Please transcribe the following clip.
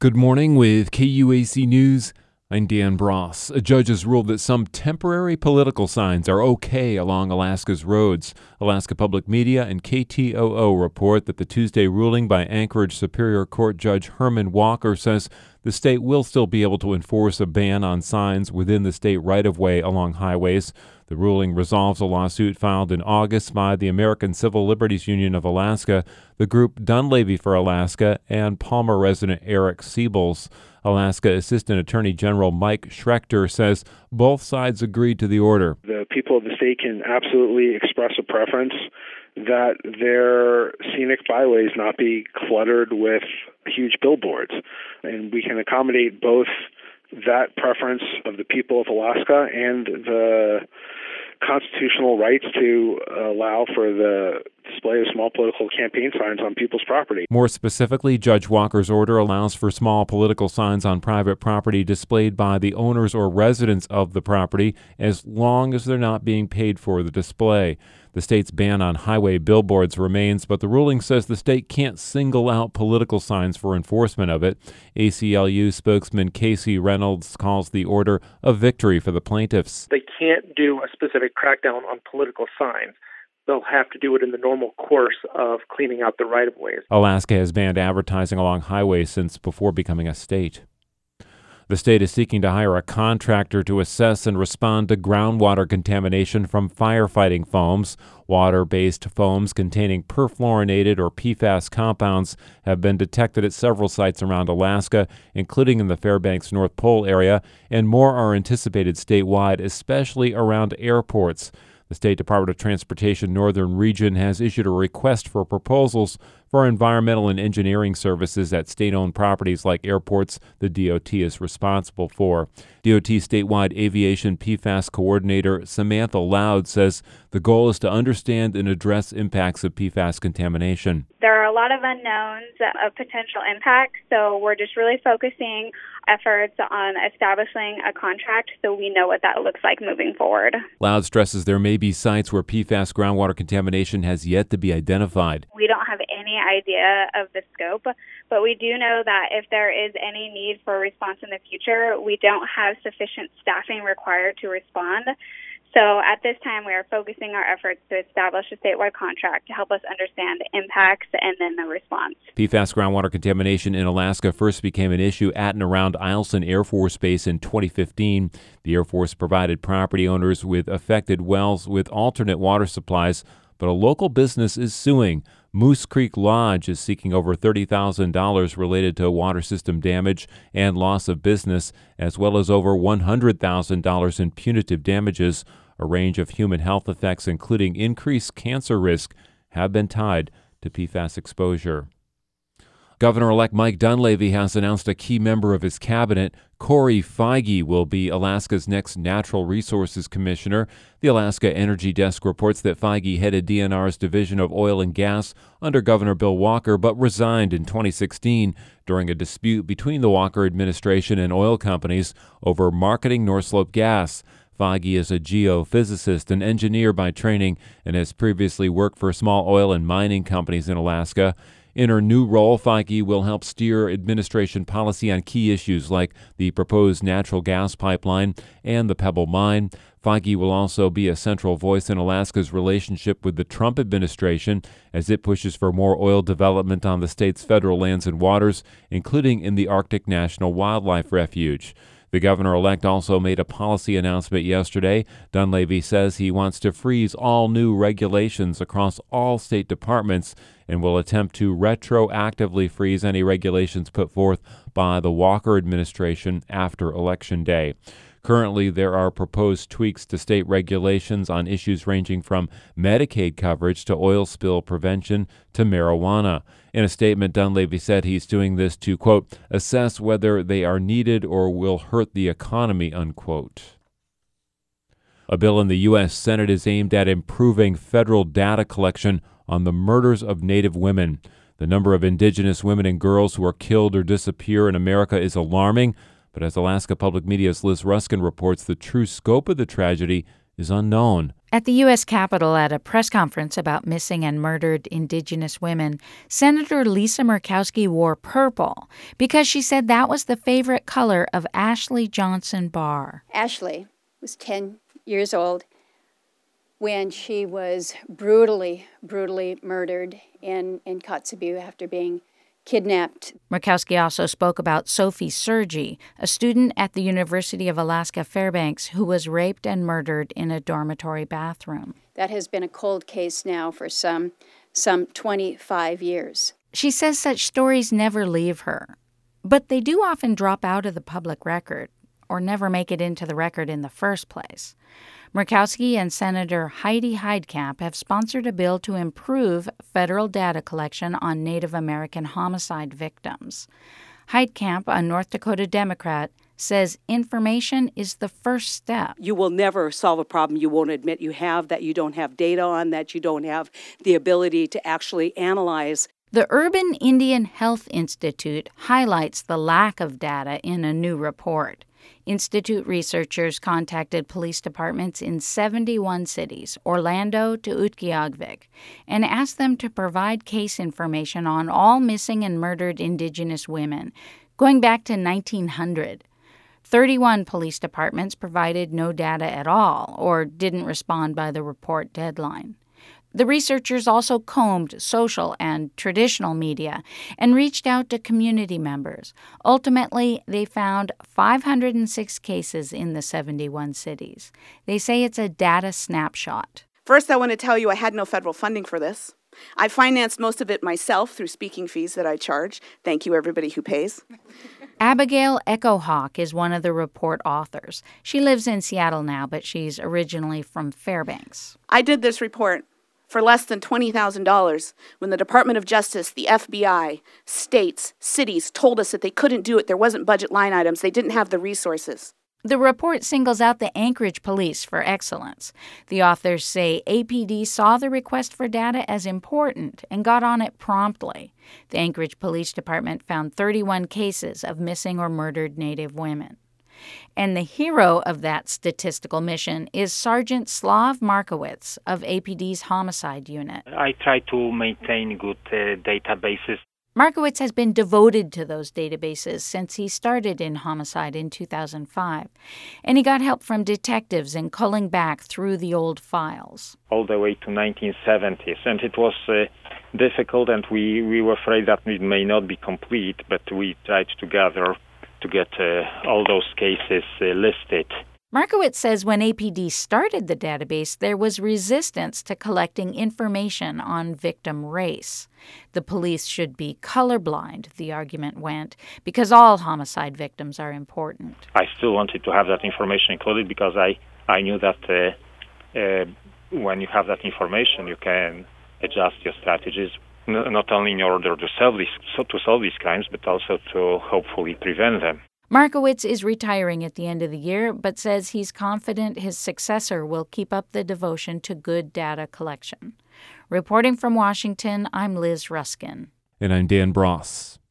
Good morning with KUAC News. I'm Dan Bross. A judge has ruled that some temporary political signs are okay along Alaska's roads. Alaska Public Media and KTOO report that the Tuesday ruling by Anchorage Superior Court Judge Herman Walker says the state will still be able to enforce a ban on signs within the state right-of-way along highways. The ruling resolves a lawsuit filed in August by the American Civil Liberties Union of Alaska, the group Dunleavy for Alaska, and Palmer resident Eric Siebels. Alaska Assistant Attorney General Mike Schrechter says both sides agreed to the order. The people of the state can absolutely express a preference that their scenic byways not be cluttered with huge billboards. And we can accommodate both that preference of the people of Alaska and the constitutional rights to allow for the display of small political campaign signs on people's property. More specifically, Judge Walker's order allows for small political signs on private property displayed by the owners or residents of the property as long as they're not being paid for the display. The state's ban on highway billboards remains, but the ruling says the state can't single out political signs for enforcement of it. ACLU spokesman Casey Reynolds calls the order a victory for the plaintiffs. They can't do a specific crackdown on political signs. They'll have to do it in the normal course of cleaning out the right-of-ways. Alaska has banned advertising along highways since before becoming a state. The state is seeking to hire a contractor to assess and respond to groundwater contamination from firefighting foams. Water-based foams containing perfluorinated or PFAS compounds have been detected at several sites around Alaska, including in the Fairbanks North Pole area, and more are anticipated statewide, especially around airports. The State Department of Transportation Northern Region has issued a request for proposals for environmental and engineering services at state-owned properties like airports the DOT is responsible for. DOT statewide aviation PFAS coordinator Samantha Loud says the goal is to understand and address impacts of PFAS contamination. There are a lot of unknowns of potential impacts, so we're just really focusing efforts on establishing a contract so we know what that looks like moving forward. Loud stresses there may be sites where PFAS groundwater contamination has yet to be identified. We don't have any idea of the scope, but we do know that if there is any need for a response in the future, we don't have sufficient staffing required to respond. So at this time, we are focusing our efforts to establish a statewide contract to help us understand the impacts and then the response. PFAS groundwater contamination in Alaska first became an issue at and around Eielson Air Force Base in 2015. The Air Force provided property owners with affected wells with alternate water supplies, but a local business is suing. Moose Creek Lodge is seeking over $30,000 related to water system damage and loss of business, as well as over $100,000 in punitive damages. A range of human health effects, including increased cancer risk, have been tied to PFAS exposure. Governor-elect Mike Dunleavy has announced a key member of his cabinet. Corey Feige will be Alaska's next Natural Resources Commissioner. The Alaska Energy Desk reports that Feige headed DNR's Division of Oil and Gas under Governor Bill Walker, but resigned in 2016 during a dispute between the Walker administration and oil companies over marketing North Slope gas. Feige is a geophysicist and engineer by training and has previously worked for small oil and mining companies in Alaska. In her new role, Feige will help steer administration policy on key issues like the proposed natural gas pipeline and the Pebble Mine. Feige will also be a central voice in Alaska's relationship with the Trump administration as it pushes for more oil development on the state's federal lands and waters, including in the Arctic National Wildlife Refuge. The governor-elect also made a policy announcement yesterday. Dunleavy says he wants to freeze all new regulations across all state departments and will attempt to retroactively freeze any regulations put forth by the Walker administration after Election Day. Currently, there are proposed tweaks to state regulations on issues ranging from Medicaid coverage to oil spill prevention to marijuana. In a statement, Dunleavy said he's doing this to, quote, assess whether they are needed or will hurt the economy, unquote. A bill in the U.S. Senate is aimed at improving federal data collection on the murders of Native women. The number of Indigenous women and girls who are killed or disappear in America is alarming. But as Alaska Public Media's Liz Ruskin reports, the true scope of the tragedy is unknown. At the U.S. Capitol at a press conference about missing and murdered Indigenous women, Senator Lisa Murkowski wore purple because she said that was the favorite color of Ashley Johnson Barr. Ashley was 10 years old when she was brutally murdered in Kotzebue after being kidnapped. Murkowski also spoke about Sophie Sergi, a student at the University of Alaska Fairbanks who was raped and murdered in a dormitory bathroom. That has been a cold case now for some 25 years. She says such stories never leave her, but they do often drop out of the public record or never make it into the record in the first place. Murkowski and Senator Heidi Heitkamp have sponsored a bill to improve federal data collection on Native American homicide victims. Heitkamp, a North Dakota Democrat, says information is the first step. You will never solve a problem you won't admit you have, that you don't have data on, that you don't have the ability to actually analyze. The Urban Indian Health Institute highlights the lack of data in a new report. Institute researchers contacted police departments in 71 cities, Orlando to Utqiagvik, and asked them to provide case information on all missing and murdered Indigenous women, going back to 1900. 31 police departments provided no data at all or didn't respond by the report deadline. The researchers also combed social and traditional media and reached out to community members. Ultimately, they found 506 cases in the 71 cities. They say it's a data snapshot. First, I want to tell you I had no federal funding for this. I financed most of it myself through speaking fees that I charge. Thank you, everybody who pays. Abigail Echo Hawk is one of the report authors. She lives in Seattle now, but she's originally from Fairbanks. I did this report for less than $20,000 when the Department of Justice, the FBI, states, cities told us that they couldn't do it. There wasn't budget line items. They didn't have the resources. The report singles out the Anchorage Police for excellence. The authors say APD saw the request for data as important and got on it promptly. The Anchorage Police Department found 31 cases of missing or murdered Native women. And the hero of that statistical mission is Sergeant Slav Markowitz of APD's Homicide Unit. I try to maintain good databases. Markowitz has been devoted to those databases since he started in homicide in 2005, and he got help from detectives in culling back through the old files. All the way to 1970s, and it was difficult, and we were afraid that it may not be complete, but we tried together to get all those cases listed. Markowitz says when APD started the database, there was resistance to collecting information on victim race. The police should be colorblind, the argument went, because all homicide victims are important. I still wanted to have that information included because I knew that when you have that information, you can adjust your strategies, not only in order to solve these crimes, but also to hopefully prevent them. Markowitz is retiring at the end of the year, but says he's confident his successor will keep up the devotion to good data collection. Reporting from Washington, I'm Liz Ruskin. And I'm Dan Bross.